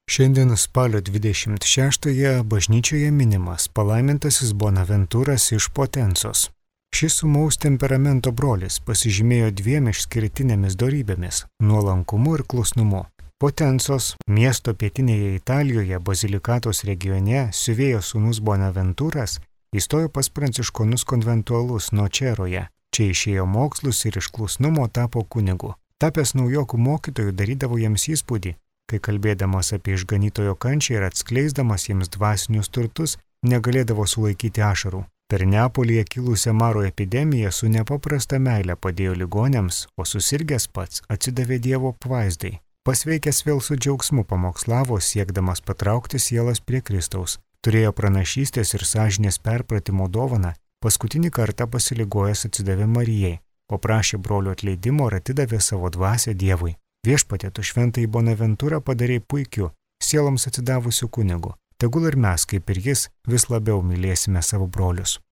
Šiandien spalio 26-ąją bažnyčioje minimas palaimintasis Bonaventūras iš Potencos. Šis ūmaus temperamento brolis pasižymėjo dviem išskirtinėmis dorybėmis – nuolankumu ir klusnumu. Potencos, miesto pietinėje Italijoje, Bazilikatos regione, siuvėjo sūnus Bonaventūras įstojo pas pranciškonus konventualus Nočeroje. Čia išėjo mokslus ir iš klusnumo tapo kunigu. Tapęs naujokų mokytojų darydavo jiems įspūdį, kai kalbėdamas apie išganytojo kančią ir atskleisdamas jiems dvasinius turtus, negalėdavo sulaikyti ašarų. Per Neapolyje kilusią maro epidemiją su nepaprasta meile padėjo ligoniams, o susirgęs pats atsidavė Dievo apvaizdai. Pasveikęs vėl su džiaugsmu pamokslavo, siekdamas patraukti sielas prie Kristaus. Turėjo pranašystės ir sąžinės perpratimo dovaną, paskutinį kartą pasiligojęs atsidavė Marijai, o prašė brolio atleidimo ir atidavė savo dvasią Dievui. Viešpatie, tu šventąjį Bonaventūrą padarei puikiu, sieloms atsidavusiu kunigu. Tegul ir mes, kaip ir jis, vis labiau mylėsime savo brolius.